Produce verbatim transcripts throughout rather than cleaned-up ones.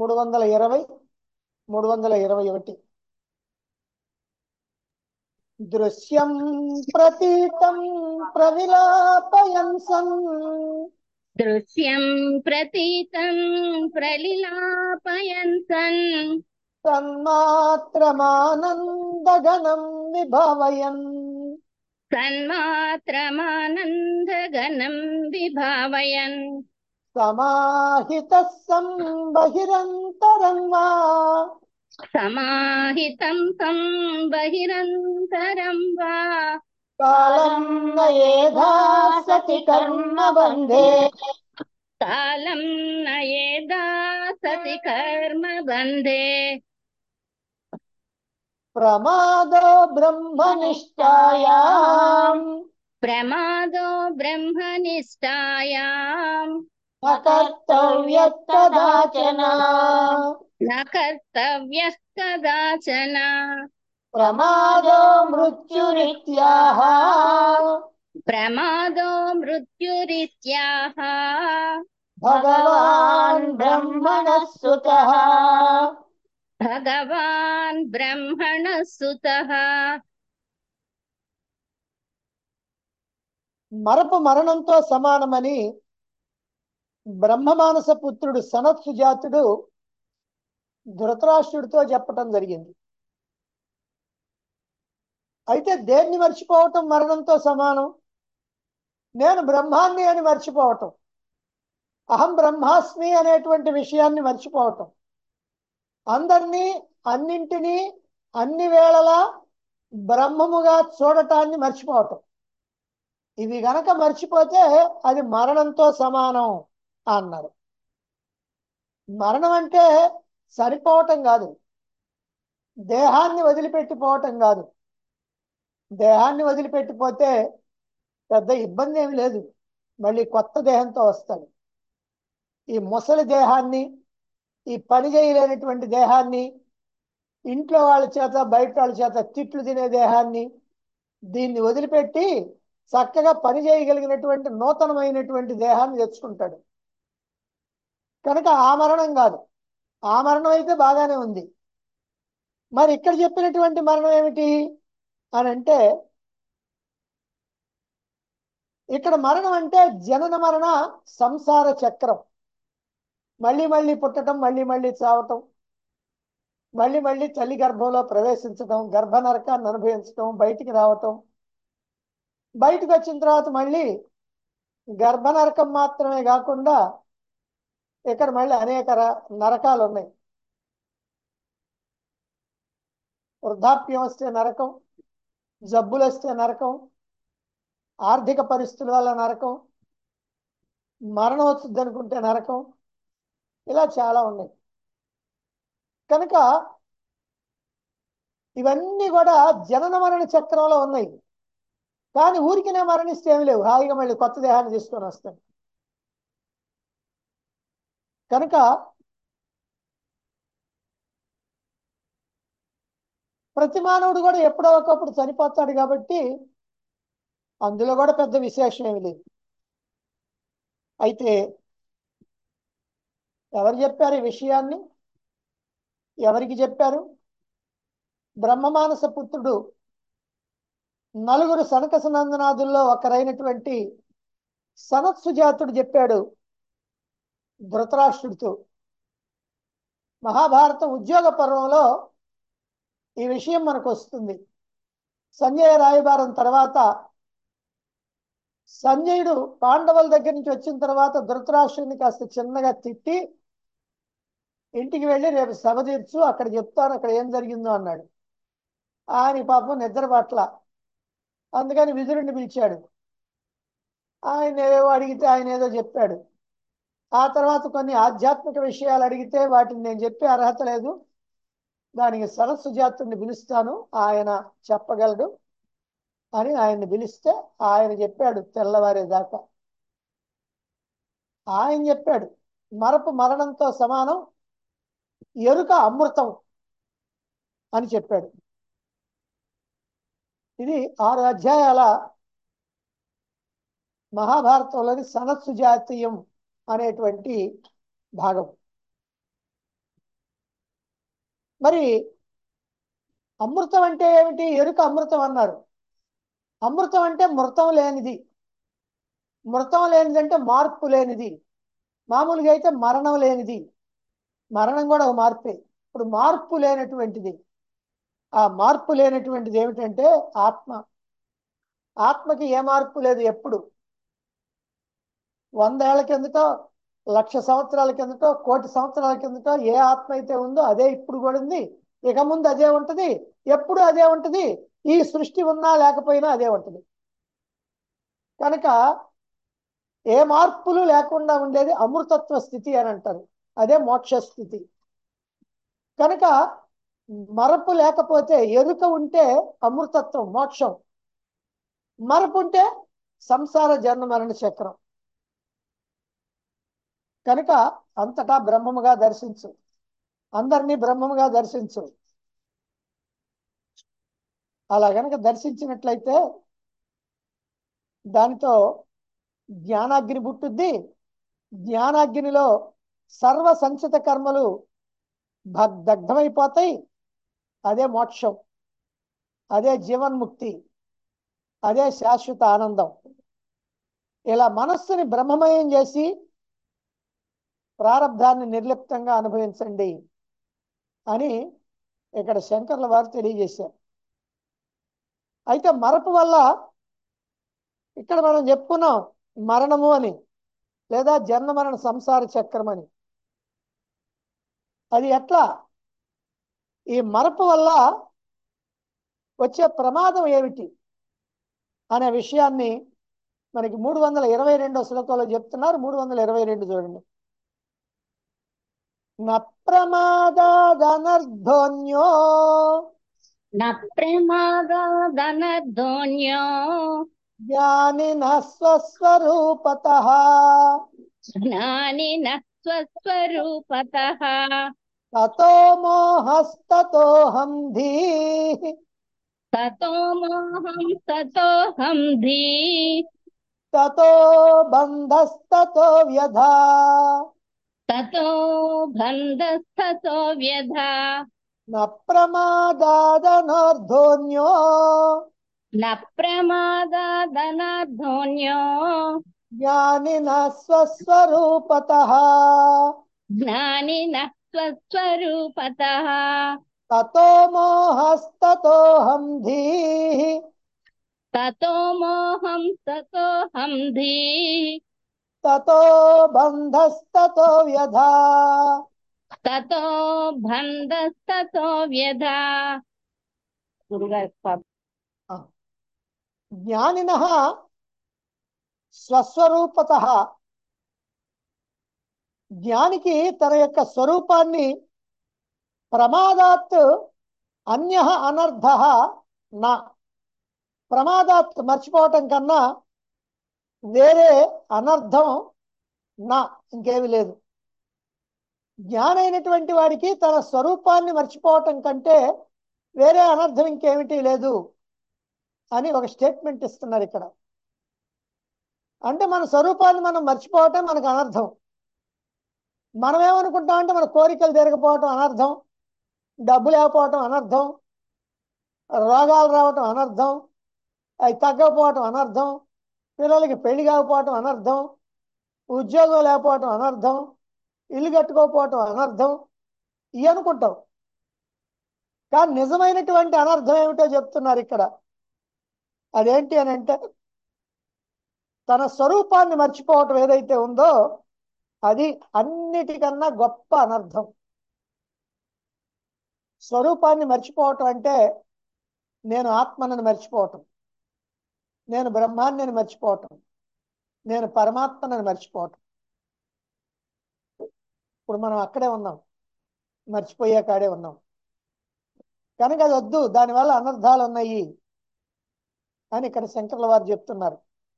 మూడు వందల ఇరవై మూడు వందల ఇరవై ఒకటి దృశ్యం ప్రతీతం ప్రవిలాపయన్ సన్ దృశ్యం ప్రతీతం ప్రలిలాపయన్ సన్ తన్మాత్రమానందగణం విభావయన్ సన్మాత్రమానందగణం విభావయన్ సమాహితః సం బహిరంతరం వా సమాహితం తం బహిరంతరం వా కాలం నయేధా సతి కర్మ బంధే కాలం నయేదా సతి కర్మ బంధే ప్రమాదో బ్రహ్మనిష్టాయాం ప్రమాదో బ్రహ్మనిష్టాయాం న కర్తవ్యః కదాచన న కర్తవ్యః కదాచన ప్రమాదో మృత్యురిత్యాహ ప్రమాదో మృత్యురిత్యాహ భగవాన్ బ్రహ్మణః సుతః భగవాన్ బ్రహ్మణ సుతః. మరపు మరణంతో సమానమని బ్రహ్మమానస పుత్రుడు సనత్ సుజాతుడు ధృతరాష్ట్రుడితో చెప్పటం జరిగింది. అయితే దేన్ని మర్చిపోవటం మరణంతో సమానం? నేను బ్రహ్మాన్ని అని మర్చిపోవటం, అహం బ్రహ్మాస్మి అనేటువంటి విషయాన్ని మర్చిపోవటం, అందరినీ అన్నింటినీ అన్ని వేళలా బ్రహ్మముగా చూడటాన్ని మర్చిపోవటం. ఇవి గనక మర్చిపోతే అది మరణంతో సమానం అన్నారు. మరణం అంటే సరిపోవటం కాదు, దేహాన్ని వదిలిపెట్టిపోవటం కాదు. దేహాన్ని వదిలిపెట్టిపోతే పెద్ద ఇబ్బంది ఏమి లేదు, మళ్ళీ కొత్త దేహంతో వస్తాడు. ఈ ముసలి దేహాన్ని, ఈ పని చేయలేనటువంటి దేహాన్ని, ఇంట్లో వాళ్ళ చేత బయట వాళ్ళ చేత తిట్లు తినే దేహాన్ని, దీన్ని వదిలిపెట్టి చక్కగా పని చేయగలిగినటువంటి నూతనమైనటువంటి దేహాన్ని తెచ్చుకుంటాడు. కనుక ఆ మరణం కాదు, ఆ మరణం అయితే బాగానే ఉంది. మరి ఇక్కడ చెప్పినటువంటి మరణం ఏమిటి అని అంటే, ఇక్కడ మరణం అంటే జనన మరణ సంసార చక్రం. మళ్ళీ మళ్ళీ పుట్టడం, మళ్ళీ మళ్ళీ చావటం, మళ్ళీ మళ్ళీ తల్లి గర్భంలో ప్రవేశించడం, గర్భ నరకాన్ని అనుభవించడం, బయటికి రావటం, బయటకు వచ్చిన తర్వాత మళ్ళీ గర్భ నరకం మాత్రమే కాకుండా ఇక్కడ మళ్ళీ అనేక నరకాలు ఉన్నాయి. వృద్ధాప్యం వస్తే నరకం, జబ్బులు వస్తే నరకం, ఆర్థిక పరిస్థితుల వల్ల నరకం, మరణం వచ్చింది అనుకుంటే నరకం, ఇలా చాలా ఉన్నాయి. కనుక ఇవన్నీ కూడా జనన మరణ చక్రంలో ఉన్నాయి. కానీ ఊరికినే మరణిస్తే ఏమి లేవు, హాయిగా మళ్ళీ కొత్త దేహాన్ని తీసుకొని వస్తాను. కనుక ప్రతి మానవుడు కూడా ఎప్పుడో ఒకప్పుడు చనిపోతాడు కాబట్టి అందులో కూడా పెద్ద విశేషం ఏమి లేదు. అయితే ఎవరు చెప్పారు ఈ విషయాన్ని? ఎవరికి చెప్పారు? బ్రహ్మమానస పుత్రుడు నలుగురు సనక సనందనాథుల్లో ఒకరైనటువంటి సనత్ సుజాతుడు చెప్పాడు ధృతరాష్ట్రుడితో. మహాభారత ఉద్యోగ పర్వంలో ఈ విషయం మనకు వస్తుంది. సంజయ రాయబారం తర్వాత సంజయుడు పాండవుల దగ్గర నుంచి వచ్చిన తర్వాత ధృతరాష్ట్రుడిని కాస్త చిన్నగా తిట్టి, ఇంటికి వెళ్ళి రేపు సభ తీర్చు, అక్కడ చెప్తాను అక్కడ ఏం జరిగిందో అన్నాడు. ఆయన పాపం నిద్ర పట్ల, అందుకని విదురుణ్ణి పిలిచాడు. ఆయన ఏవో అడిగితే ఆయన ఏదో చెప్పాడు. ఆ తర్వాత కొన్ని ఆధ్యాత్మిక విషయాలు అడిగితే వాటిని నేను చెప్పే అర్హత లేదు, దానికి సనత్ సుజాతుడిని పిలుస్తాను, ఆయన చెప్పగలడు అని ఆయన్ని పిలిస్తే ఆయన చెప్పాడు తెల్లవారేదాకా. ఆయన చెప్పాడు మరపు మరణంతో సమానం, ఎరుక అమృతం అని చెప్పాడు. ఇది ఆరు అధ్యాయాల మహాభారతంలోని సనత్ సుజాతీయం అనేటువంటి భాగం. మరి అమృతం అంటే ఏమిటి? ఎరుక అమృతం అన్నారు. అమృతం అంటే మృతం లేనిది. మృతం లేనిది అంటే మార్పు లేనిది. మామూలుగా అయితే మరణం లేనిది. మరణం కూడా ఒక మార్పే. ఇప్పుడు మార్పు లేనటువంటిది. ఆ మార్పు లేనటువంటిది ఏమిటంటే ఆత్మ. ఆత్మకి ఏ మార్పు లేదు. ఎప్పుడు వందేళ్ల కిందటో, లక్ష సంవత్సరాల కిందటో, కోటి సంవత్సరాల కిందటో ఏ ఆత్మ అయితే ఉందో అదే ఇప్పుడు కూడా ఉంది, ఇక ముందు అదే ఉంటది, ఎప్పుడు అదే ఉంటది. ఈ సృష్టి ఉన్నా లేకపోయినా అదే ఉంటది. కనుక ఏ మార్పులు లేకుండా ఉండేది అమృతత్వ స్థితి అని అంటారు. అదే మోక్ష స్థితి. కనుక మరపు లేకపోతే, ఎరుక ఉంటే అమృతత్వం మోక్షం, మరపు ఉంటే సంసార జన్మ మరణ చక్రం. కనుక అంతటా బ్రహ్మముగా దర్శించు, అందరినీ బ్రహ్మముగా దర్శించు. అలా గనక దర్శించినట్లయితే దానితో జ్ఞానాగ్ని పుట్టుద్ది. జ్ఞానాగ్నిలో సర్వ సంచిత కర్మలు దగ్ధమైపోతాయి. అదే మోక్షం, అదే జీవన్ముక్తి, అదే శాశ్వత ఆనందం. ఇలా మనస్సుని బ్రహ్మమయం చేసి ప్రారబ్ధాన్ని నిర్లిప్తంగా అనుభవించండి అని ఇక్కడ శంకర్ల వారు తెలియజేశారు. అయితే మరపు వల్ల ఇక్కడ మనం చెప్పుకున్నాం మరణము అని, లేదా జన్మ మరణ సంసార చక్రం అని. అది ఎట్లా? ఈ మరపు వల్ల వచ్చే ప్రమాదం ఏమిటి అనే విషయాన్ని మనకి మూడు వందల ఇరవై రెండో శ్లోకంలో చెప్తున్నారు. మూడు వందల ఇరవై రెండు చూడండి. నప్రమాదాదనర్ధోన్యో నప్రమాదాదనర్ధోన్యో జ్ఞానినః స్వస్వరూపతః జ్ఞానినః స్వస్వరూపతః తతో మోహస్తతోహం ధీః తతో మోహం తతోహం ధీః తతో బంధస్తతో వ్యధా తతో బంధస్తతో వ్యధా నప్రమాదాదనర్ధోన్యో నప్రమాదాదనర్ధోన్యో జ్ఞానినః స్వస్వరూపతః జ్ఞానినః స్వస్వరూపతః తతో మోహస్తతోహం ధీః తతో మోహం తతోహం ధీః తతో బంధస్తతో వ్యధా తతో బంధస్తతో వ్యధా. గురుగారు జ్ఞానినః స్వస్వరూపతః, జ్ఞానికి తన యొక్క స్వరూపాన్ని ప్రమాదాత్ అన్యః అనర్థః నా, ప్రమాదాత్ మర్చిపోవటం కన్నా వేరే అనర్థం నా ఇంకేమి లేదు. జ్ఞానైనటువంటి వాడికి తన స్వరూపాన్ని మర్చిపోవటం కంటే వేరే అనర్థం ఇంకేమిటి లేదు అని ఒక స్టేట్మెంట్ ఇస్తున్నారు ఇక్కడ. అంటే మన స్వరూపాన్ని మనం మర్చిపోవటం మనకు అనర్థం. మనం ఏమనుకుంటాం అంటే మన కోరికలు తీరకపోవటం అనర్థం, డబ్బు లేకపోవటం అనర్థం, రోగాలు రావటం అనర్థం, అవి తగ్గకపోవటం అనర్థం, పిల్లలకి పెళ్లి కాకపోవటం అనర్థం, ఉద్యోగం లేకపోవటం అనర్థం, ఇల్లు కట్టుకోకపోవటం అనర్థం, ఇవి అనుకుంటాం. కానీ నిజమైనటువంటి అనర్థం ఏమిటో చెప్తున్నారు ఇక్కడ. అదేంటి అని అంటే తన స్వరూపాన్ని మర్చిపోవటం ఏదైతే ఉందో అది అన్నిటికన్నా గొప్ప అనర్థం. స్వరూపాన్ని మర్చిపోవటం అంటే నేను ఆత్మనని మర్చిపోవటం, నేను బ్రహ్మాన్ని మర్చిపోవటం, నేను పరమాత్మనని మర్చిపోవటం. ఇప్పుడు మనం అక్కడే ఉన్నాం, మర్చిపోయే కాడే ఉన్నాం. కనుక అది వద్దు, దానివల్ల అనర్థాలు ఉన్నాయి అని ఇక్కడ శంకర్ల వారు చెప్తున్నారు.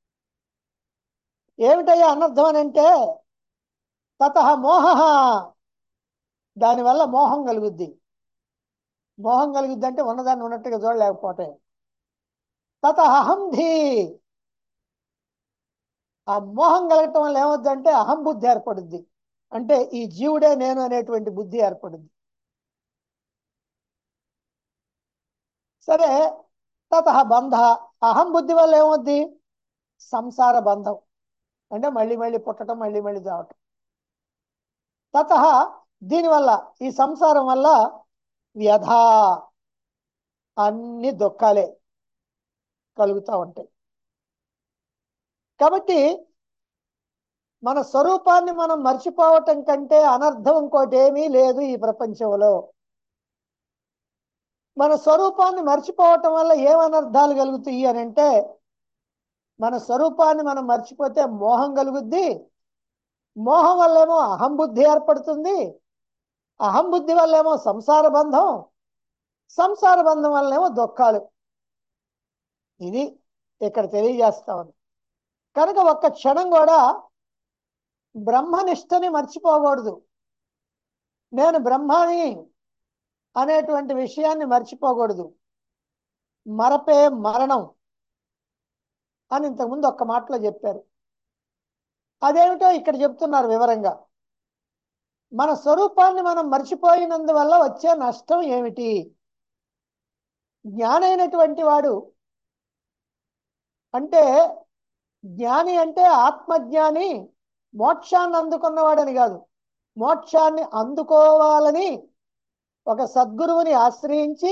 ఏమిటయ్యా అనర్థం అని అంటే తతః మోహ, దానివల్ల మోహం కలుగుద్ది. మోహం కలుగుద్ది అంటే ఉన్నదాన్ని ఉన్నట్టుగా చూడలేకపోతే. తతః అహం ధీ, ఆ మోహం కలగటం వల్ల ఏమవుద్దంటే అహం బుద్ధి ఏర్పడుద్ది. అంటే ఈ జీవుడే నేను అనేటువంటి బుద్ధి ఏర్పడుద్ది. సరే, తత బంధ, అహం బుద్ధి వల్ల ఏమవుద్ది? సంసార బంధం, అంటే మళ్ళీ మళ్ళీ పుట్టడం, మళ్ళీ మళ్ళీ చావటం. తత, దీనివల్ల, ఈ సంసారం వల్ల వ్యధ, అన్ని దుఃఖాలే కలుగుతూ ఉంటాయి. కాబట్టి మన స్వరూపాన్ని మనం మర్చిపోవటం కంటే అనర్థం ఇంకోటి ఏమీ లేదు ఈ ప్రపంచంలో. మన స్వరూపాన్ని మర్చిపోవటం వల్ల ఏం అనర్థాలు కలుగుతాయి అని అంటే, మన స్వరూపాన్ని మనం మర్చిపోతే మోహం కలుగుద్ది. మోహం వల్లేమో అహం బుద్ధి ఏర్పడుతుంది. అహం బుద్ధి వల్లేమో సంసార బంధం. సంసార బంధం వల్లేమో దుఃఖాలు. ఇది ఇక్కడ తెలియజేస్తా ఉంది. కనుక ఒక్క క్షణం కూడా బ్రహ్మనిష్టని మర్చిపోకూడదు. నేను బ్రహ్మాని అనేటువంటి విషయాన్ని మర్చిపోకూడదు. మరపే మరణం అని ఇంతకుముందు ఒక్క మాటలో చెప్పారు. అదేమిటో ఇక్కడ చెప్తున్నారు వివరంగా. మన స్వరూపాన్ని మనం మర్చిపోయినందువల్ల వచ్చే నష్టం ఏమిటి? జ్ఞానైనటువంటి వాడు, అంటే జ్ఞాని అంటే ఆత్మజ్ఞాని, మోక్షాన్ని అందుకున్నవాడని కాదు, మోక్షాన్ని అందుకోవాలని ఒక సద్గురువుని ఆశ్రయించి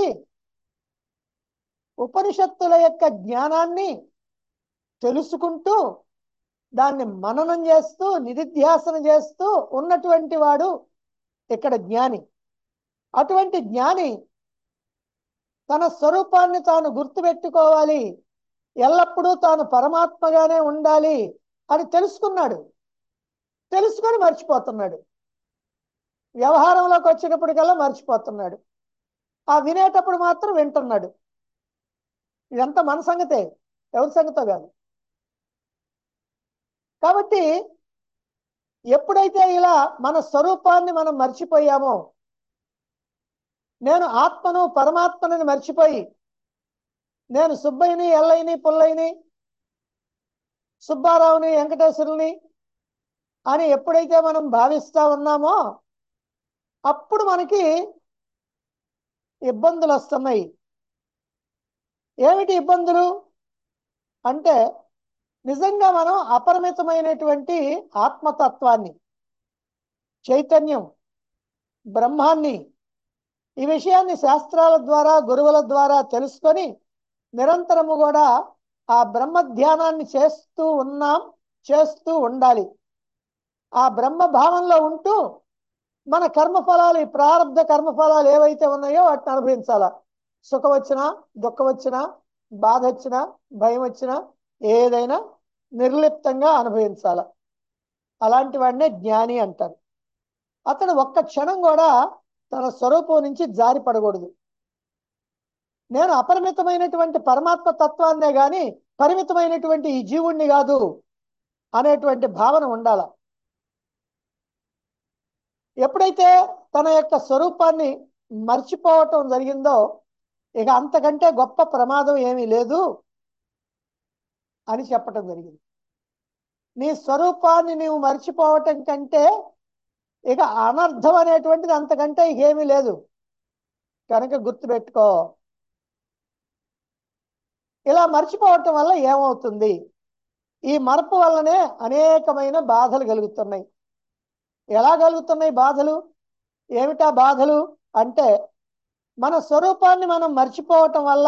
ఉపనిషత్తుల యొక్క జ్ఞానాన్ని తెలుసుకుంటూ దాన్ని మననం చేస్తూ నిధిధ్యాసన చేస్తూ ఉన్నటువంటి వాడు ఇక్కడ జ్ఞాని. అటువంటి జ్ఞాని తన స్వరూపాన్ని తాను గుర్తుపెట్టుకోవాలి, ఎల్లప్పుడూ తాను పరమాత్మగానే ఉండాలి అని తెలుసుకున్నాడు. తెలుసుకొని మర్చిపోతున్నాడు. వ్యవహారంలోకి వచ్చేటప్పటికల్లా మర్చిపోతున్నాడు. ఆ వినేటప్పుడు మాత్రం వింటున్నాడు. ఇదంతా మన సంగతే, ఎవరి సంగతో కాదు. కాబట్టి ఎప్పుడైతే ఇలా మన స్వరూపాన్ని మనం మర్చిపోయామో, నేను ఆత్మను పరమాత్మని మర్చిపోయి నేను సుబ్బయ్యని, ఎల్లయ్యని, పుల్లయ్యని, సుబ్బారావుని, వెంకటేశ్వరుని అని ఎప్పుడైతే మనం భావిస్తా ఉన్నామో అప్పుడు మనకి ఇబ్బందులు వస్తున్నాయి. ఏమిటి ఇబ్బందులు అంటే, నిజంగా మనం అపరిమితమైనటువంటి ఆత్మతత్వాన్ని, చైతన్యం, బ్రహ్మాన్ని, ఈ విషయాన్ని శాస్త్రాల ద్వారా గురువుల ద్వారా తెలుసుకొని నిరంతరము కూడా ఆ బ్రహ్మ ధ్యానాన్ని చేస్తూ ఉన్నాం, చేస్తూ ఉండాలి. ఆ బ్రహ్మ భావంలో ఉంటూ మన కర్మఫలాలు, ఈ ప్రారంభ కర్మఫలాలు ఏవైతే ఉన్నాయో వాటిని అనుభవించాలా. సుఖం వచ్చినా, దుఃఖం వచ్చినా, బాధ వచ్చినా, భయం వచ్చినా ఏదైనా నిర్లిప్తంగా అనుభవించాల. అలాంటి వాడినే జ్ఞాని అంటారు. అతను ఒక్క క్షణం కూడా తన స్వరూపం నుంచి జారి పడకూడదు. నేను అపరిమితమైనటువంటి పరమాత్మ తత్వాన్నే గాని పరిమితమైనటువంటి ఈ జీవుణ్ణి కాదు అనేటువంటి భావన ఉండాల. ఎప్పుడైతే తన యొక్క స్వరూపాన్ని మర్చిపోవటం జరిగిందో ఇక అంతకంటే గొప్ప ప్రమాదం ఏమీ లేదు అని చెప్పటం జరిగింది. నీ స్వరూపాన్ని నీవు మర్చిపోవటం కంటే ఇక అనర్థం అనేటువంటిది అంతకంటే ఏమీ లేదు. కనుక గుర్తుపెట్టుకో. ఇలా మర్చిపోవటం వల్ల ఏమవుతుంది? ఈ మరపు వల్లనే అనేకమైన బాధలు కలుగుతున్నాయి. ఎలా కలుగుతున్నాయి బాధలు? ఏమిటా బాధలు అంటే, మన స్వరూపాన్ని మనం మర్చిపోవటం వల్ల,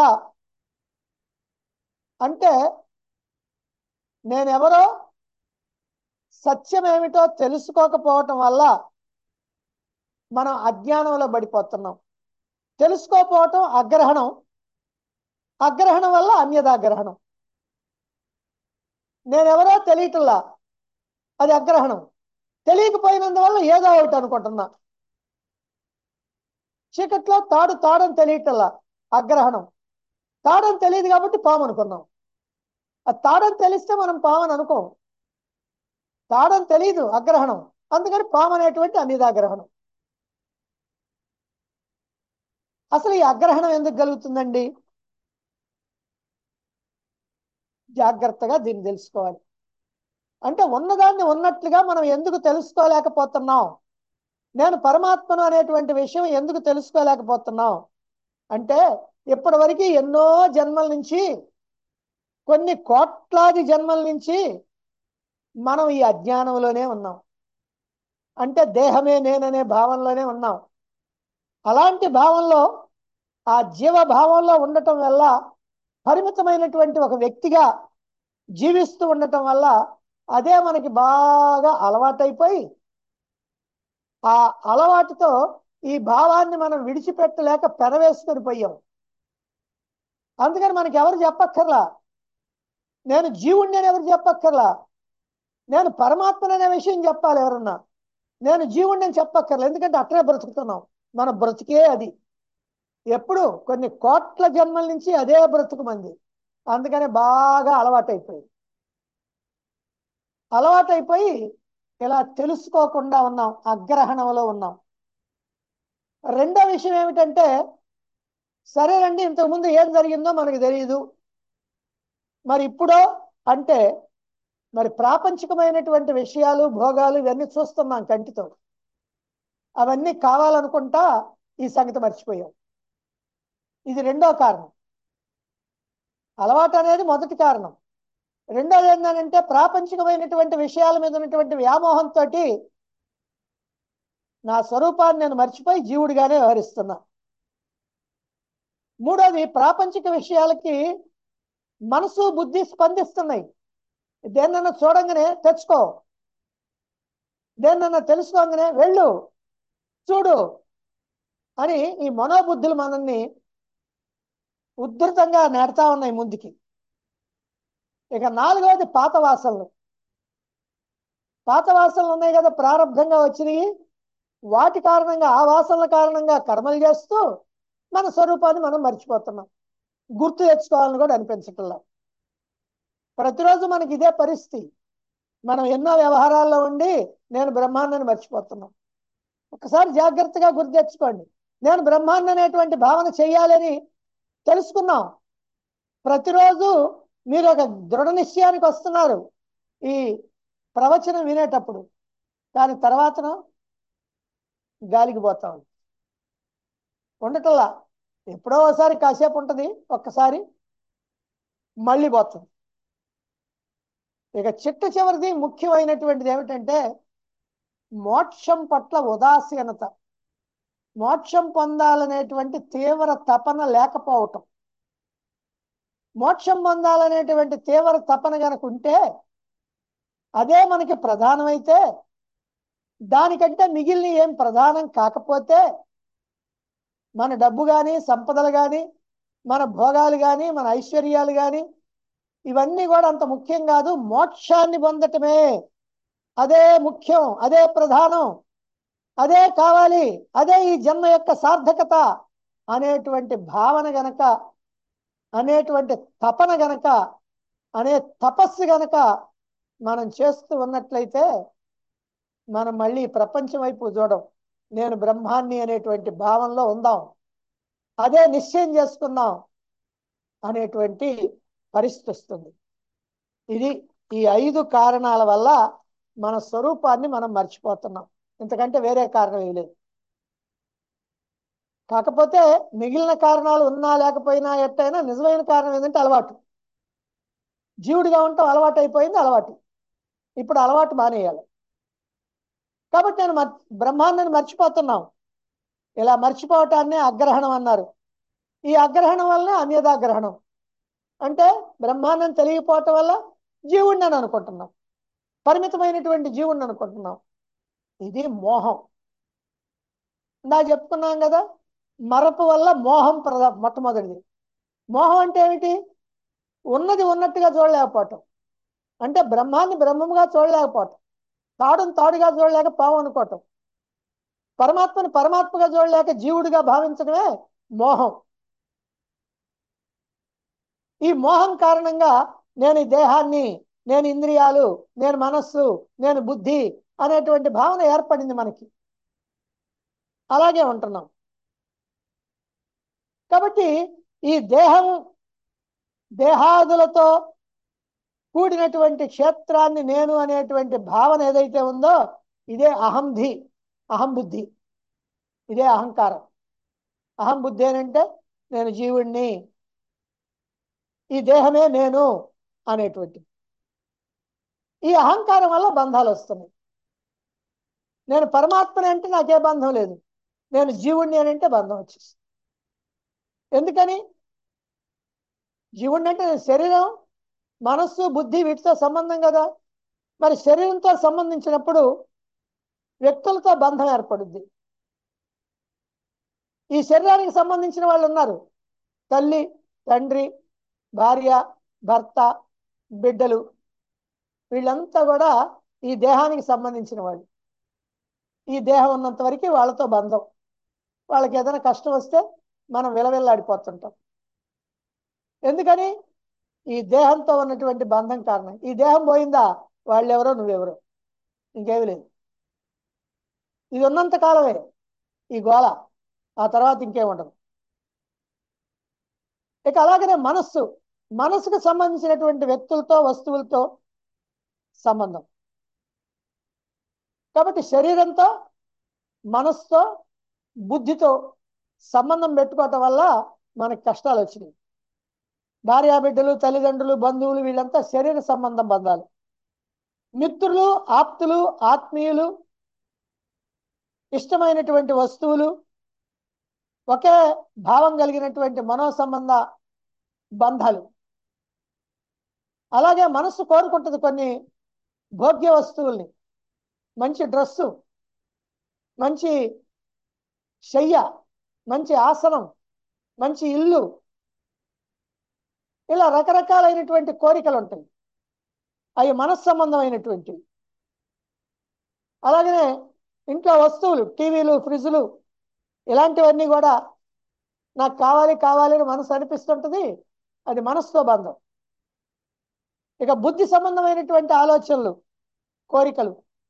అంటే నేనెవరో సత్యం ఏమిటో తెలుసుకోకపోవటం వల్ల మనం అజ్ఞానంలో పడిపోతున్నాం. తెలుసుకోకపోవటం అగ్రహణం, అగ్రహణం వల్ల అన్యదాగ్రహణం. నేనెవరో తెలియటంలా, అది అగ్రహణం. తెలియకపోయినందువల్ల ఏదో ఒకటి అనుకుంటున్నా. చీకట్లో తాడు తాడని తెలియటల్లా, అగ్రహణం. తాడని తెలియదు కాబట్టి పాము అనుకున్నాం. ఆ తాడని తెలిస్తే మనం పామని అనుకోం. తాడని తెలియదు, అగ్రహణం. అందుకని పాము అనేటువంటి అన్యదాగ్రహణం. అసలు ఈ అగ్రహణం ఎందుకు కలుగుతుందండి? జాగ్రత్తగా దీన్ని తెలుసుకోవాలి. అంటే ఉన్నదాన్ని ఉన్నట్లుగా మనం ఎందుకు తెలుసుకోలేకపోతున్నాం? నేను పరమాత్మను అనేటువంటి విషయం ఎందుకు తెలుసుకోలేకపోతున్నాం అంటే, ఇప్పటి వరకు ఎన్నో జన్మల నుంచి, కొన్ని కోట్లాది జన్మల నుంచి మనం ఈ అజ్ఞానంలోనే ఉన్నాం. అంటే దేహమే నేననే భావంలోనే ఉన్నాం. అలాంటి భావంలో, ఆ జీవ భావంలో ఉండటం వల్ల, పరిమితమైనటువంటి ఒక వ్యక్తిగా జీవిస్తూ ఉండటం వల్ల అదే మనకి బాగా అలవాటైపోయి, ఆ అలవాటుతో ఈ భావాన్ని మనం విడిచిపెట్టలేక పెనవేసుకొని పోయాం. అందుకని మనకి ఎవరు చెప్పక్కర్లా, నేను జీవుణ్ణి అని ఎవరు చెప్పక్కర్లా, నేను పరమాత్మననే విషయం చెప్పాలి ఎవరన్నా. నేను జీవుణ్ణి అని చెప్పక్కర్లేదు, ఎందుకంటే అట్లే బ్రతుకుతున్నాం. మన బ్రతికే అది. ఎప్పుడు కొన్ని కోట్ల జన్మల నుంచి అదే బ్రతుకు మంది. అందుకని బాగా అలవాటైపోయింది. అలవాటైపోయి ఇలా తెలుసుకోకుండా ఉన్నాం, అగ్రహణంలో ఉన్నాం. రెండో విషయం ఏమిటంటే, సరేనండి ఇంతకుముందు ఏం జరిగిందో మనకు తెలియదు, మరి ఇప్పుడో అంటే మరి ప్రాపంచికమైనటువంటి విషయాలు, భోగాలు ఇవన్నీ చూస్తున్నాం కంటితో. అవన్నీ కావాలనుకుంటా ఈ సంగతి మర్చిపోయాం. ఇది రెండో కారణం. అలవాటు అనేది మొదటి కారణం. రెండోది ఏంటంటే, ప్రాపంచికమైనటువంటి విషయాల మీద ఉన్నటువంటి వ్యామోహంతో నా స్వరూపాన్ని నేను మర్చిపోయి జీవుడిగానే వ్యవహరిస్తున్నా. మూడోది, ప్రాపంచిక విషయాలకి మనసు బుద్ధి స్పందిస్తున్నాయి. దేన్నన్నా చూడంగానే తెచ్చుకో, దేన్నన్నా తెలుసుకోగానే వెళ్ళు, చూడు అని ఈ మనోబుద్ధులు మనల్ని ఉద్ధృతంగా నెడతా ఉన్నాయి ముందుకి. ఇక నాలుగవది పాత వాసనలు. పాత వాసనలు ఉన్నాయి కదా, ప్రారంభంగా వచ్చినాయి. వాటి కారణంగా, ఆ వాసనల కారణంగా కర్మలు చేస్తూ మన స్వరూపాన్ని మనం మర్చిపోతున్నాం. గుర్తు తెచ్చుకోవాలని కూడా అనిపించట్లా. ప్రతిరోజు మనకి ఇదే పరిస్థితి. మనం ఎన్నో వ్యవహారాల్లో ఉండి నేను బ్రహ్మాండాన్ని మర్చిపోతున్నాం. ఒకసారి జాగ్రత్తగా గుర్తు తెచ్చుకోండి. నేను బ్రహ్మాండం అనేటువంటి భావన చెయ్యాలని తెలుసుకున్నాం. ప్రతిరోజు మీరు ఒక దృఢ నిశ్చయానికి వస్తున్నారు ఈ ప్రవచనం వినేటప్పుడు. కానీ తర్వాతన గాలికి పోతా ఉంది, ఉండటంలా. ఎప్పుడో ఒకసారి కాసేపు ఉంటుంది, ఒక్కసారి మళ్ళీ పోతుంది. ఇక చిట్ట చివరిది ముఖ్యమైనటువంటిది ఏమిటంటే, మోక్షం పట్ల ఉదాసీనత. మోక్షం పొందాలనేటువంటి తీవ్ర తపన లేకపోవటం. మోక్షం పొందాలనేటువంటి తీవ్ర తపన కనుక ఉంటే, అదే మనకి ప్రధానమైతే, దానికంటే మిగిలిన ఏం ప్రధానం కాకపోతే, మన డబ్బు కానీ, సంపదలు కానీ, మన భోగాలు కానీ, మన ఐశ్వర్యాలు కానీ, ఇవన్నీ కూడా అంత ముఖ్యం కాదు. మోక్షాన్ని పొందటమే అదే ముఖ్యం, అదే ప్రధానం, అదే కావాలి, అదే ఈ జన్మ యొక్క సార్థకత అనేటువంటి భావన గనక, అనేటువంటి తపన గనక, అనే తపస్సు గనక మనం చేస్తూ ఉన్నట్లయితే, మనం మళ్ళీ ప్రపంచం వైపు చూడం. నేను బ్రహ్మాన్ని అనేటువంటి భావనలో ఉందాం, అదే నిశ్చయం చేసుకుందాం అనేటువంటి పరిస్థితి వస్తుంది. ఇది ఈ ఐదు కారణాల వల్ల మన స్వరూపాన్ని మనం మర్చిపోతున్నాం. ఇంతకంటే వేరే కారణం ఏం లేదు. కాకపోతే మిగిలిన కారణాలు ఉన్నా లేకపోయినా ఎట్టయినా నిజమైన కారణం ఏంటంటే అలవాటు. జీవుడిగా ఉంటాం, అలవాటు అయిపోయింది. అలవాటు ఇప్పుడు అలవాటు మానేయాలి. కాబట్టి నేను బ్రహ్మాండాన్ని మర్చిపోతున్నాం. ఇలా మర్చిపోవటాన్నే అగ్రహణం అన్నారు. ఈ అగ్రహణం వల్ల అన్యదాగ్రహణం, అంటే బ్రహ్మాండం తెలియకపోవటం వల్ల జీవుడిని అని అనుకుంటున్నాం, పరిమితమైనటువంటి జీవుడిని అనుకుంటున్నాం. ఇది మోహం. ఇందా చెప్పుకున్నాం కదా, మరపు వల్ల మోహం ప్రధ మొట్టమొదటిది. మోహం అంటే ఏమిటి? ఉన్నది ఉన్నట్టుగా చూడలేకపోవటం, అంటే బ్రహ్మాన్ని బ్రహ్మముగా చూడలేకపోవటం, తాడును తాడుగా చూడలేక పాము అనుకోవటం, పరమాత్మని పరమాత్మగా చూడలేక జీవుడిగా భావించడమే మోహం. ఈ మోహం కారణంగా నేను ఈ దేహాన్ని, నేను ఇంద్రియాలు, నేను మనస్సు, నేను బుద్ధి అనేటువంటి భావన ఏర్పడింది మనకి. అలాగే ఉంటున్నాం. కాబట్టి ఈ దేహం, దేహాదులతో కూడినటువంటి క్షేత్రాన్ని నేను అనేటువంటి భావన ఏదైతే ఉందో, ఇదే అహంధి, అహంబుద్ధి, ఇదే అహంకారం. అహంబుద్ధి అంటే నేను జీవుణ్ణి, ఈ దేహమే నేను అనేటువంటి ఈ అహంకారం వల్ల బంధాలు వస్తున్నాయి. నేను పరమాత్మని అంటే నాకే బంధం లేదు, నేను జీవుణ్ణి అని అంటే బంధం వచ్చేస్తుంది. ఎందుకని? జీవుణ్ణి అంటే నేను శరీరం, మనస్సు, బుద్ధి వీటితో సంబంధం కదా. మరి శరీరంతో సంబంధించినప్పుడు వ్యక్తులతో బంధం ఏర్పడుద్ది. ఈ శరీరానికి సంబంధించిన వాళ్ళు ఉన్నారు, తల్లి, తండ్రి, భార్య, భర్త, బిడ్డలు, వీళ్ళంతా కూడా ఈ దేహానికి సంబంధించిన వాళ్ళు. ఈ దేహం ఉన్నంత వరకు వాళ్ళతో బంధం. వాళ్ళకి ఏదైనా కష్టం వస్తే మనం విలవిల్లాడిపోతుంటాం. ఎందుకని? ఈ దేహంతో ఉన్నటువంటి బంధం కారణం. ఈ దేహం పోయిందా వాళ్ళెవరో నువ్వెవరో, ఇంకేమీ లేదు. ఇది ఉన్నంత కాలమే ఈ గోళ, ఆ తర్వాత ఇంకేముండదు. ఇక అలాగనే మనస్సు, మనసుకు సంబంధించినటువంటి వ్యక్తులతో, వస్తువులతో సంబంధం. కాబట్టి శరీరంతో, మనస్సుతో, బుద్ధితో సంబంధం పెట్టుకోవటం వల్ల మనకి కష్టాలు వచ్చినాయి. భార్యాబిడ్డలు, తల్లిదండ్రులు, బంధువులు వీళ్ళంతా శరీర సంబంధం బంధాలు. మిత్రులు, ఆప్తులు, ఆత్మీయులు, ఇష్టమైనటువంటి వస్తువులు, ఒకే భావం కలిగినటువంటి మనో సంబంధ బంధాలు. అలాగే మనస్సు కోరుకుంటుంది కొన్ని భోగ్య వస్తువుల్ని, మంచి డ్రెస్సు, మంచి శయ్య, మంచి ఆసనం, మంచి ఇల్లు, ఇలా రకరకాలైనటువంటి కోరికలు ఉంటాయి. అవి మనస్సంబంధమైనటువంటివి. అలాగనే ఇంట్లో వస్తువులు, టీవీలు, ఫ్రిడ్జ్లు, ఇలాంటివన్నీ కూడా నాకు కావాలి కావాలి అని మనసు అనిపిస్తుంటుంది, అది మనసుతో బంధం. ఇక బుద్ధి సంబంధమైనటువంటి ఆలోచనలు, కోరికలు,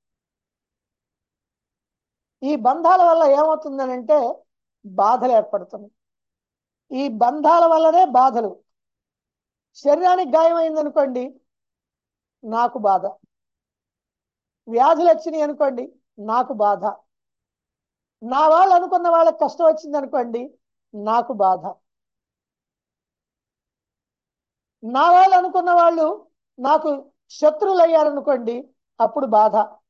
ఈ బంధాల వల్ల ఏమవుతుందని అంటే బాధలు ఏర్పడుతుంది. ఈ బంధాల వల్లనే బాధలు. శరీరానికి గాయమైందనుకోండి, నాకు బాధ. వ్యాధులు వచ్చినాయి అనుకోండి, నాకు బాధ. నా వాళ్ళు అనుకున్న వాళ్ళకి కష్టం వచ్చింది అనుకోండి, నాకు బాధ. నా వాళ్ళు అనుకున్న వాళ్ళు నాకు శత్రువులు అయ్యారనుకోండి, అప్పుడు బాధ.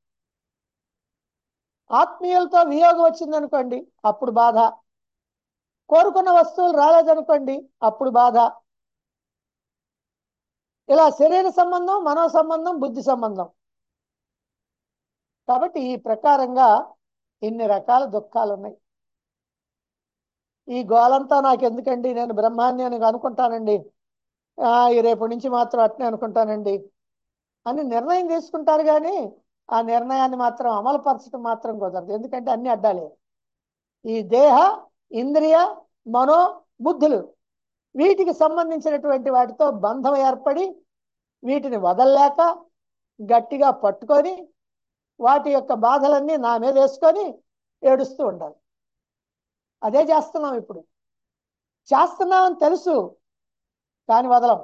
ఆత్మీయులతో వియోగం వచ్చిందనుకోండి, అప్పుడు బాధ. కోరుకున్న వస్తువులు రాలేదనుకోండి, అప్పుడు బాధ. ఇలా శరీర సంబంధం, మనో సంబంధం, బుద్ధి సంబంధం. కాబట్టి ఈ ప్రకారంగా ఇన్ని రకాల దుఃఖాలు ఉన్నాయి. ఈ గోలంతా నాకు ఎందుకండి, నేను బ్రహ్మాన్ని అని అనుకుంటానండి, ఈ రేపటి నుంచి మాత్రం అట్నే అనుకుంటానండి అని నిర్ణయం తీసుకుంటారు. కానీ ఆ నిర్ణయాన్ని మాత్రం అమలుపరచడం మాత్రం కుదరదు. ఎందుకంటే అన్ని అడ్డాలే. ఈ దేహ, ఇంద్రియ, మనో, బుద్ధులు వీటికి సంబంధించినటువంటి వాటితో బంధం ఏర్పడి వీటిని వదలలేక గట్టిగా పట్టుకొని వాటి యొక్క బాధలన్నీ నా మీద వేసుకొని ఏడుస్తూ ఉండాలి. అదే చేస్తున్నాం ఇప్పుడు. చేస్తున్నామని తెలుసు, కానీ వదలం.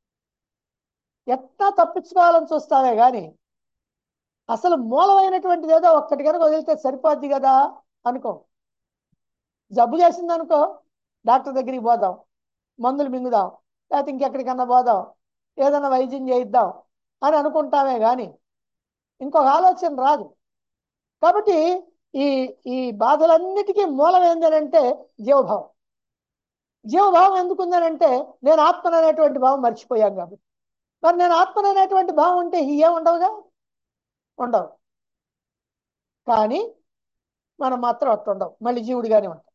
ఎట్లా తప్పించుకోవాలని చూస్తావే కానీ అసలు మూలమైనటువంటిది ఏదో ఒక్కటి కనుక వదిలితే సరిపోద్ది కదా అనుకో. జబ్బు చేసింది అనుకో, డాక్టర్ దగ్గరికి పోదాం, మందులు మింగుదాం, లేకపోతే ఇంకెక్కడికన్నా పోదాం, ఏదైనా వైద్యం చేయిద్దాం అని అనుకుంటామే కానీ ఇంకొక ఆలోచన రాదు. కాబట్టి ఈ ఈ బాధలన్నిటికీ మూలం ఏంటంటే జీవభావం. జీవభావం ఎందుకుందనంటే నేను ఆత్మను అనేటువంటి భావం మర్చిపోయాను కాబట్టి. మరి నేను ఆత్మను అనేటువంటి భావం ఉంటే ఏం ఉండవుగా, ఉండవు. కానీ మనం మాత్రం అట్లా ఉండవు, మళ్ళీ జీవుడిగానే ఉంటాం.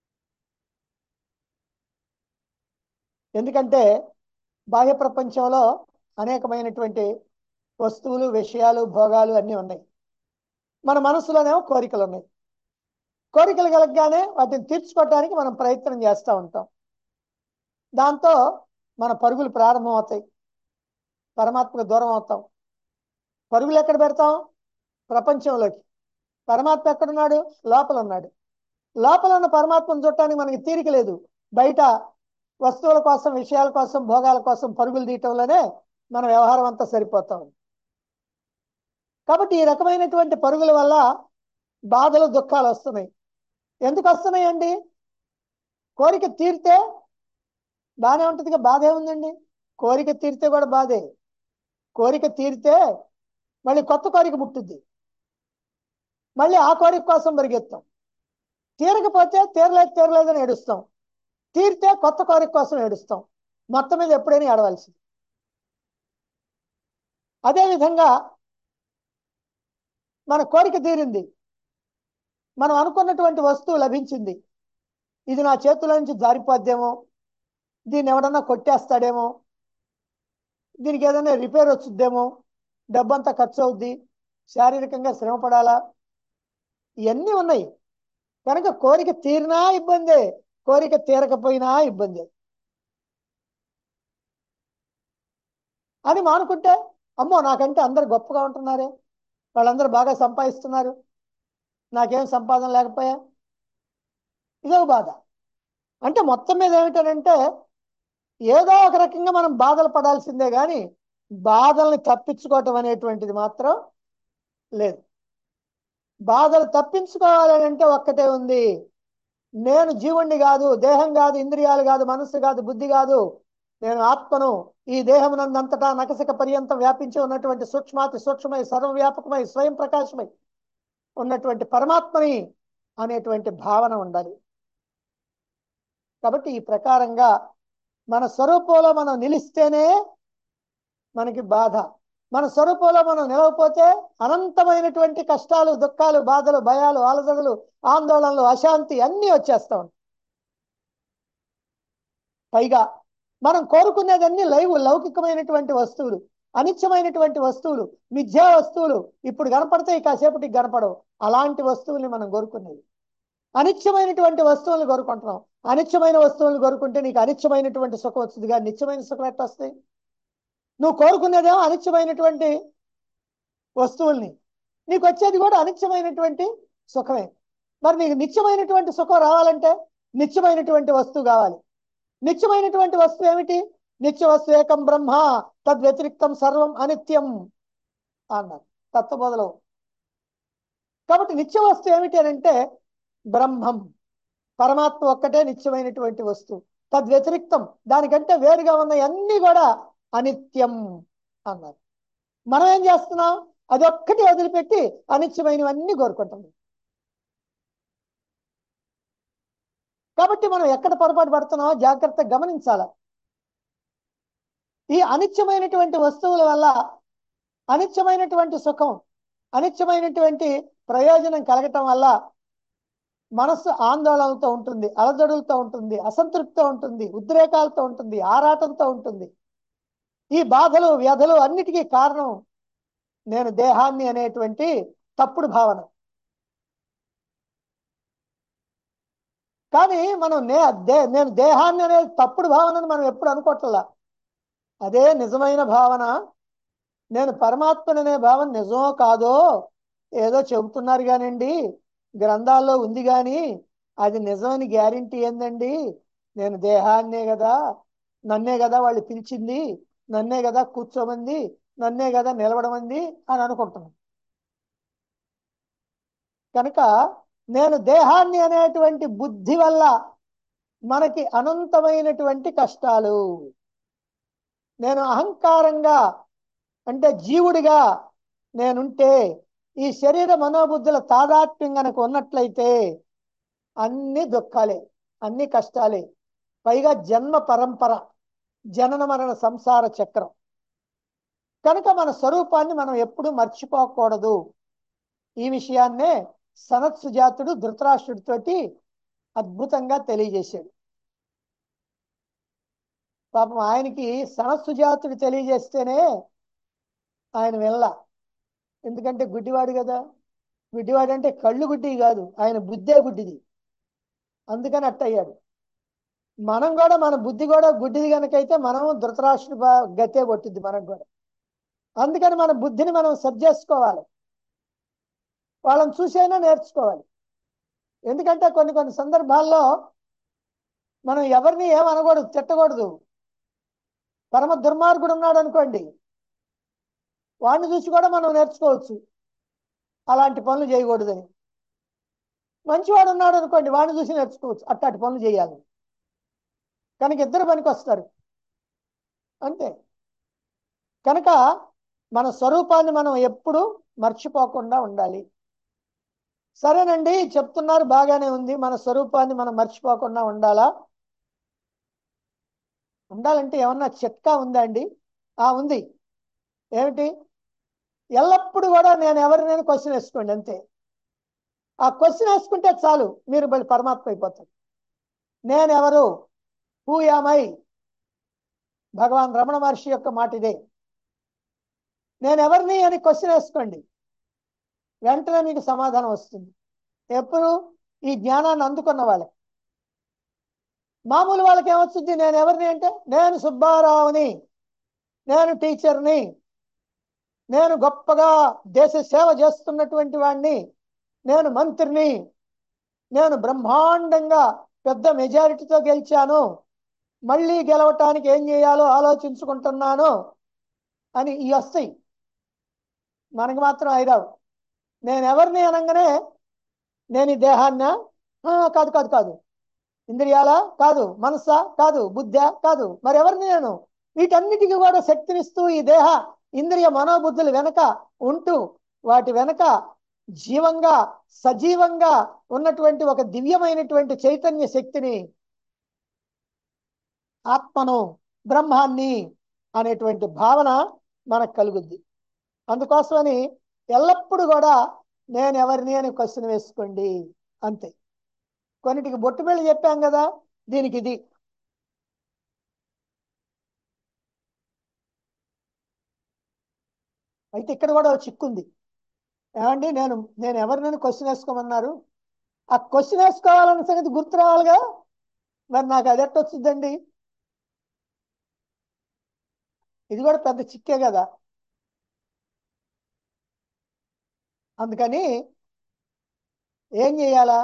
ఎందుకంటే బాహ్య ప్రపంచంలో అనేకమైనటువంటి వస్తువులు, విషయాలు, భోగాలు అన్నీ ఉన్నాయి. మన మనసులోనేమో కోరికలు ఉన్నాయి. కోరికలు కలగగానే వాటిని తీర్చుకోవడానికి మనం ప్రయత్నం చేస్తూ ఉంటాం. దాంతో మన పరుగులు ప్రారంభం అవుతాయి, పరమాత్మకు దూరం అవుతాం. పరుగులు ఎక్కడ పెడతాం? ప్రపంచంలోకి. పరమాత్మ ఎక్కడున్నాడు? లోపల ఉన్నాడు. లోపల ఉన్న పరమాత్మను చూడటానికి మనకి తీరిక లేదు. బయట వస్తువుల కోసం, విషయాల కోసం, భోగాల కోసం పరుగులు తీయటంలోనే మన వ్యవహారం అంతా సరిపోతాం. కాబట్టి ఈ రకమైనటువంటి పరుగుల వల్ల బాధలు, దుఃఖాలు వస్తున్నాయి. ఎందుకు వస్తున్నాయండి? కోరిక తీరితే బాగానే ఉంటుందిగా, బాధ ఏముందండి? కోరిక తీరితే కూడా బాధే. కోరిక తీరితే మళ్ళీ కొత్త కోరిక పుట్టుద్ది, మళ్ళీ ఆ కోరిక కోసం పరిగెత్తాం. తీరకపోతే తీరలేదు తీరలేదని ఏడుస్తాం, తీరితే కొత్త కోరిక కోసం ఏడుస్తాం. మొత్తం మీద ఎప్పుడైనా ఏడవలసింది. అదేవిధంగా మన కోరిక తీరింది, మనం అనుకున్నటువంటి వస్తువు లభించింది, ఇది నా చేతుల నుంచి జారిపోద్దేమో, దీన్ని ఎవడన్నా కొట్టేస్తాడేమో, దీనికి ఏదైనా రిపేర్ వచ్చుద్దేమో, డబ్బంతా ఖర్చు అవుద్ది, శారీరకంగా శ్రమ పడాలా, ఇవన్నీ ఉన్నాయి. కనుక కోరిక తీరినా ఇబ్బందే, కోరిక తీరకపోయినా ఇబ్బందే అని మానుకుంటే, అమ్మో నాకంటే అందరు గొప్పగా ఉంటున్నారే, వాళ్ళందరూ బాగా సంపాదిస్తున్నారు, నాకేం సంపాదన లేకపోయా, ఇదో బాధ. అంటే మొత్తం మీద ఏమిటనంటే ఏదో ఒక రకంగా మనం బాధలు పడాల్సిందే కానీ బాధల్ని తప్పించుకోవటం అనేటువంటిది మాత్రం లేదు. బాధలు తప్పించుకోవాలని అంటే ఒక్కటే ఉంది, నేను జీవుణ్ణి కాదు, దేహం కాదు, ఇంద్రియాలు కాదు, మనస్సు కాదు, బుద్ధి కాదు, నేను ఆత్మను. ఈ దేహమునందంతటా నకసిక పర్యంతం వ్యాపించి ఉన్నటువంటి సూక్ష్మాతి సూక్ష్మమై సర్వవ్యాపకమై స్వయం ప్రకాశమై ఉన్నటువంటి పరమాత్మని అనేటువంటి భావన ఉండాలి. కాబట్టి ఈ ప్రకారంగా మన స్వరూపంలో మనం నిలిస్తేనే మనకి బాధ, మన స్వరూపంలో మనం నిలవకపోతే అనంతమైనటువంటి కష్టాలు, దుఃఖాలు, బాధలు, భయాలు, ఆలదలు, ఆందోళనలు, అశాంతి అన్నీ వచ్చేస్తా ఉంటాయి. పైగా మనం కోరుకునేదన్నీ లైవ్ లౌకికమైనటువంటి వస్తువులు, అనిత్యమైనటువంటి వస్తువులు, మిథ్యా వస్తువులు. ఇప్పుడు కనపడతాయి, కాసేపటికి కనపడవు. అలాంటి వస్తువుల్ని మనం కోరుకునేది. అనిత్యమైనటువంటి వస్తువులను కోరుకుంటున్నాం. అనిత్యమైన వస్తువులను కోరుకుంటే నీకు అనిత్యమైనటువంటి సుఖం వస్తుంది, కానీ నిత్యమైన సుఖం ఎట్లా వస్తాయి? నువ్వు కోరుకునేదేమో అనిత్యమైనటువంటి వస్తువుల్ని, నీకు వచ్చేది కూడా అనిత్యమైనటువంటి సుఖమే. మరి నీకు నిత్యమైనటువంటి సుఖం రావాలంటే నిత్యమైనటువంటి వస్తువు కావాలి. నిత్యమైనటువంటి వస్తువు ఏమిటి? నిత్య వస్తువు ఏకం బ్రహ్మ, తద్వ్యతిరిక్తం సర్వం అనిత్యం అన్నారు తత్వబోధలో. కాబట్టి నిత్య వస్తువు ఏమిటి అని అంటే బ్రహ్మం, పరమాత్మ ఒక్కటే నిత్యమైనటువంటి వస్తువు. తద్వ్యతిరిక్తం, దానికంటే వేరుగా ఉన్న అన్ని కూడా అనిత్యం అన్నారు. మనం ఏం చేస్తున్నాం? అదొక్కటి వదిలిపెట్టి అనిత్యమైనవన్నీ కోరుకుంటున్నాం. కాబట్టి మనం ఎక్కడ పొరపాటు పడుతున్నామో జాగ్రత్తగా గమనించాలి. ఈ అనిత్యమైనటువంటి వస్తువుల వల్ల అనిత్యమైనటువంటి సుఖం, అనిత్యమైనటువంటి ప్రయోజనం కలగటం వల్ల మనస్సు ఆందోళనలతో ఉంటుంది, అలజడులతో ఉంటుంది, అసంతృప్తితో ఉంటుంది, ఉద్రేకాలతో ఉంటుంది, ఆరాటంతో ఉంటుంది. ఈ బాధలు, వ్యధలు అన్నిటికీ కారణం నేను దేహాన్ని అనేటువంటి తప్పుడు భావన. కానీ మనం నే దే నేను దేహాన్ని అనే తప్పుడు భావనను మనం ఎప్పుడు అనుకోవట్లా. అదే నిజమైన భావన. నేను పరమాత్మని అనే భావన నిజమో కాదో ఏదో చెబుతున్నారు కానండి, గ్రంథాల్లో ఉంది కానీ అది నిజమని గ్యారంటీ ఏందండి? నేను దేహాన్నే కదా, నన్నే కదా వాళ్ళు పిలిచింది, నన్నే కదా కూర్చోమంది, నన్నే కదా నిలబడమంది అని అనుకుంటున్నాను. కనుక నేను దేహాన్ని అనేటువంటి బుద్ధి వల్ల మనకి అనంతమైనటువంటి కష్టాలు. నేను అహంకారంగా అంటే జీవుడిగా నేనుంటే ఈ శరీర మనోబుద్ధుల తాదాత్మ్యం కనుక ఉన్నట్లయితే అన్ని దుఃఖాలే, అన్ని కష్టాలే. పైగా జన్మ పరంపర, జనన మరణ సంసార చక్రం. కనుక మన స్వరూపాన్ని మనం ఎప్పుడూ మర్చిపోకూడదు. ఈ విషయాన్నే సనత్ సుజాతుడు ధృతరాష్ట్రుడితోటి అద్భుతంగా తెలియజేశాడు. పాపం ఆయనకి సనత్ సుజాతుడు తెలియజేస్తేనే ఆయన వెళ్ళ. ఎందుకంటే గుడ్డివాడు కదా. గుడ్డివాడు అంటే కళ్ళు గుడ్డి కాదు, ఆయన బుద్ధే గుడ్డిది, అందుకని అట్టయ్యాడు. మనం కూడా మన బుద్ధి కూడా గుడ్డిది కనుకైతే మనం ధృతరాష్ట్రుడి గతే కొట్టింది మనకు కూడా. అందుకని మన బుద్ధిని మనం సరి చేసుకోవాలి, వాళ్ళని చూసైనా నేర్చుకోవాలి. ఎందుకంటే కొన్ని కొన్ని సందర్భాల్లో మనం ఎవరిని ఏమనకూడదు, తిట్టకూడదు. పరమ దుర్మార్గుడు ఉన్నాడు అనుకోండి, వాడిని చూసి కూడా మనం నేర్చుకోవచ్చు అలాంటి పనులు చేయకూడదని. మంచివాడు ఉన్నాడు అనుకోండి, వాడిని చూసి నేర్చుకోవచ్చు అట్లాంటి పనులు చేయాలి. కనుక ఇద్దరు పనికి వస్తారు అంతే. కనుక మన స్వరూపాన్ని మనం ఎప్పుడు మర్చిపోకుండా ఉండాలి. సరేనండి, చెప్తున్నారు, బాగానే ఉంది. మన స్వరూపాన్ని మనం మర్చిపోకుండా ఉండాలా? ఉండాలంటే ఏమన్నా చిట్కా ఉందా అండి? ఆ ఉంది. ఏమిటి? ఎల్లప్పుడూ కూడా నేను ఎవరు నేను క్వశ్చన్ వేసుకోండి అంతే. ఆ క్వశ్చన్ వేసుకుంటే చాలు, మీరు మళ్ళీ పరమాత్మ అయిపోతారు. నేనెవరు? Who am I? భగవాన్ రమణ మహర్షి యొక్క మాట ఇదే. నేను ఎవరిని అని క్వశ్చన్ వేసుకోండి, వెంటనే మీకు సమాధానం వస్తుంది. ఎప్పుడు? ఈ జ్ఞానాన్ని అందుకున్న వాళ్ళకి. మామూలు వాళ్ళకి ఏమొచ్చింది? నేను ఎవరిని అంటే, నేను సుబ్బారావుని, నేను టీచర్ని, నేను గొప్పగా దేశ సేవ చేస్తున్నటువంటి వాడిని, నేను మంత్రిని, నేను బ్రహ్మాండంగా పెద్ద మెజారిటీతో గెలిచాను, మళ్ళీ గెలవటానికి ఏం చేయాలో ఆలోచించుకుంటున్నాను అని ఈ వస్తాయి. మనకి మాత్రం అయిరావు. నేను ఎవరిని అనగానే, నేను ఈ దేహాన్నా? కాదు కాదు కాదు. ఇంద్రియాల? కాదు. మనస్సా? కాదు. బుద్ధా? కాదు. మరి ఎవరిని నేను? వీటన్నిటికీ కూడా శక్తినిస్తూ ఈ దేహ ఇంద్రియ మనోబుద్ధులు వెనక ఉంటూ, వాటి వెనక జీవంగా సజీవంగా ఉన్నటువంటి ఒక దివ్యమైనటువంటి చైతన్య శక్తిని, ఆత్మను, బ్రహ్మాన్ని అనేటువంటి భావన మనకు కలుగుద్ది. అందుకోసమని ఎల్లప్పుడూ కూడా నేను ఎవరిని అని క్వశ్చన్ వేసుకోండి అంతే. కొన్నిటికి బొట్టు బిళ్ళ చెప్పాం కదా, దీనికి ఇది. అయితే ఇక్కడ కూడా ఒక చిక్కుంది. ఏమండి, నేను నేను ఎవరినైనా క్వశ్చన్ వేసుకోమన్నారు, ఆ క్వశ్చన్ వేసుకోవాలన్న సంగతి గుర్తు రావాలిగా. మరి నాకు అది ఎట్టొచ్చుద్దండి? ఇది కూడా పెద్ద చిక్కే కదా. అందుకని ఏం చేయాలా?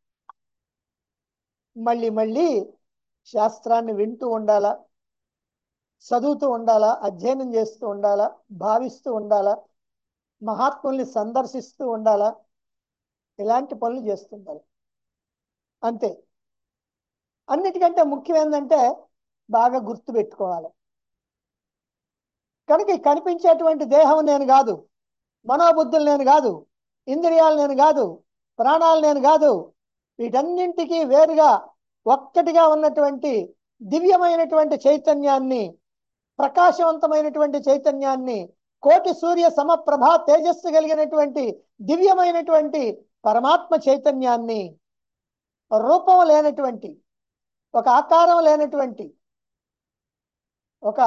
మళ్ళీ మళ్ళీ శాస్త్రాన్ని వింటూ ఉండాలా, చదువుతూ ఉండాలా, అధ్యయనం చేస్తూ ఉండాలా, భావిస్తూ ఉండాలా, మహాత్ముల్ని సందర్శిస్తూ ఉండాలా, ఇలాంటి పనులు చేస్తుండాలి అంతే. అన్నిటికంటే ముఖ్యం ఏంటంటే బాగా గుర్తు పెట్టుకోవాలి. కనుక ఈ కనిపించేటువంటి దేహం నేను కాదు, మనోబుద్ధులు నేను కాదు, ఇంద్రియాలు నేను కాదు, ప్రాణాలు నేను కాదు. వీటన్నింటికి వేరుగా ఒక్కటిగా ఉన్నటువంటి దివ్యమైనటువంటి చైతన్యాన్ని, ప్రకాశవంతమైనటువంటి చైతన్యాన్ని, కోటి సూర్య సమప్రభా తేజస్సు కలిగినటువంటి దివ్యమైనటువంటి పరమాత్మ చైతన్యాన్ని, రూపం లేనటువంటి, ఒక ఆకారం లేనటువంటి, ఒక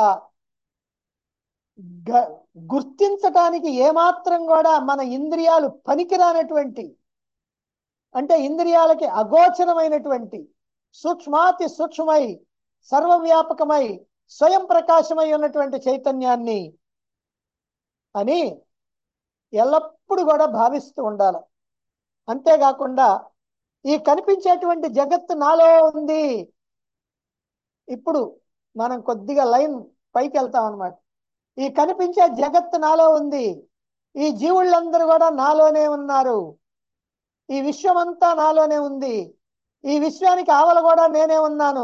గుర్తించటానికి ఏమాత్రం కూడా మన ఇంద్రియాలు పనికిరానటువంటి, అంటే ఇంద్రియాలకి అగోచరమైనటువంటి, సూక్ష్మాతి సూక్ష్మమై సర్వవ్యాపకమై స్వయం ప్రకాశమై ఉన్నటువంటి చైతన్యాన్ని అని ఎల్లప్పుడూ కూడా భావిస్తూ ఉండాలి. అంతేకాకుండా ఈ కనిపించేటువంటి జగత్తు నాలో ఉంది. ఇప్పుడు మనం కొద్దిగా లైన్ పైకి వెళ్తాం అన్నమాట. ఈ కనిపించే జగత్తు నాలో ఉంది, ఈ జీవుళ్ళందరూ కూడా నాలోనే ఉన్నారు, ఈ విశ్వమంతా నాలోనే ఉంది, ఈ విశ్వానికి ఆవల కూడా నేనే ఉన్నాను.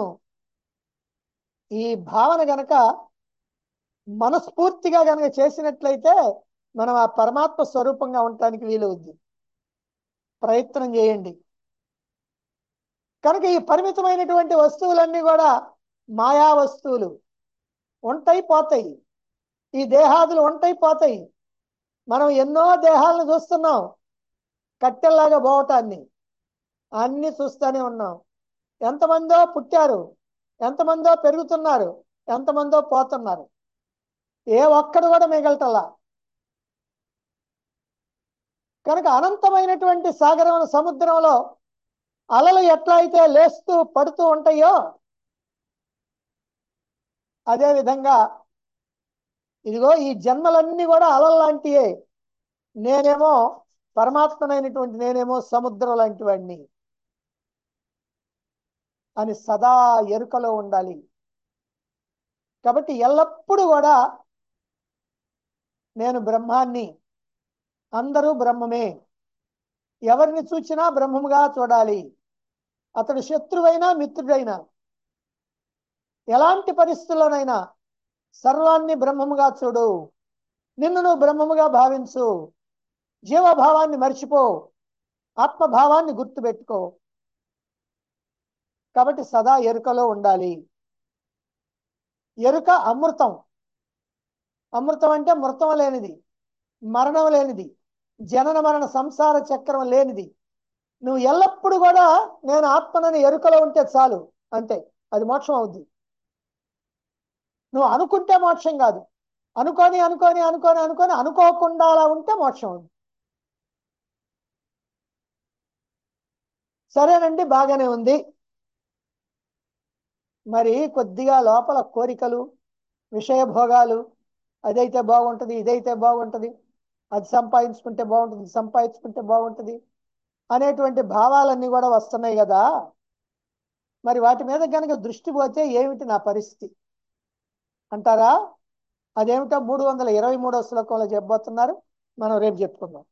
ఈ భావన గనక మనస్ఫూర్తిగా గనక చేసినట్లయితే మనం ఆ పరమాత్మ స్వరూపంగా ఉండటానికి వీలవుద్ది. ప్రయత్నం చేయండి. కనుక ఈ పరిమితమైనటువంటి వస్తువులన్నీ కూడా మాయా వస్తువులు, ఉంటాయి పోతాయి. ఈ దేహాదులు ఉంటాయి పోతాయి. మనం ఎన్నో దేహాలను చూస్తున్నాం, కట్టెల్లాగా పోవటాన్ని అన్ని చూస్తూనే ఉన్నాం. ఎంతమందో పుట్టారు, ఎంతమందో పెరుగుతున్నారు, ఎంతమందో పోతున్నారు. ఏ ఒక్కడు కూడా మిగలటల్లా. కనుక అనంతమైనటువంటి సాగరం సముద్రంలో అలలు ఎట్లా అయితే లేస్తూ పడుతూ ఉంటాయో, అదేవిధంగా ఇదిగో ఈ జన్మలన్నీ కూడా అలలు లాంటివే. నేనేమో పరమాత్మనైనటువంటి నేనేమో సముద్రం లాంటి వాడిని అని సదా ఎరుకలో ఉండాలి. కాబట్టి ఎల్లప్పుడూ కూడా నేను బ్రహ్మాన్ని, అందరూ బ్రహ్మమే, ఎవరిని చూచినా బ్రహ్మముగా చూడాలి. అతడు శత్రువైనా మిత్రుడైనా ఎలాంటి పరిస్థితుల్లోనైనా సర్వాన్ని బ్రహ్మముగా చూడు, నిన్ను నువ్వు బ్రహ్మముగా భావించు, జీవభావాన్ని మర్చిపో, ఆత్మభావాన్ని గుర్తుపెట్టుకో. కాబట్టి సదా ఎరుకలో ఉండాలి. ఎరుక అమృతం. అమృతం అంటే మృతం లేనిది, మరణం లేనిది, జనన మరణ సంసార చక్రం లేనిది. నువ్వు ఎల్లప్పుడూ కూడా నేను ఆత్మనని ఎరుకలో ఉంటే చాలు, అంతే, అది మోక్షం అవుద్ది. నువ్వు అనుకుంటే మోక్షం కాదు, అనుకొని అనుకొని అనుకొని అనుకొని అనుకోకుండా అలా ఉంటే మోక్షం అవుద్ది. సరేనండి, బాగానే ఉంది. మరి కొద్దిగా లోపల కోరికలు, విషయభోగాలు, అదైతే బాగుంటుంది, ఇదైతే బాగుంటుంది, అది సంపాదించుకుంటే బాగుంటుంది, ఇది సంపాదించుకుంటే బాగుంటుంది అనేటువంటి భావాలన్నీ కూడా వస్తున్నాయి కదా. మరి వాటి మీద కనుక దృష్టి పోతే ఏమిటి నా పరిస్థితి అంటారా? అదేమిటో మూడు వందల ఇరవై మూడో శ్లోకంలో చెప్పబోతున్నారు, మనం రేపు చెప్పుకుందాం.